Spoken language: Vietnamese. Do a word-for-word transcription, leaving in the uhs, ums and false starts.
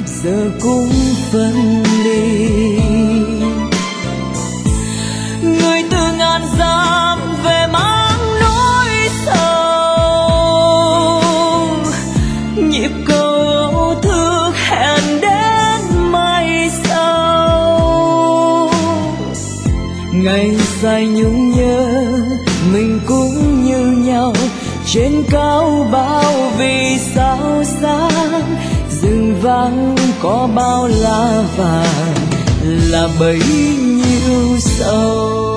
giờ cũng phân ly. Người từ ngàn dặm về mang nỗi sầu, nhịp cầu thức hẹn đến mai sau. Ngày dài nhung nhớ mình cũng như nhau, trên cao bao vì sao sáng. Rừng vắng có bao lá vàng là bấy nhiêu sầu.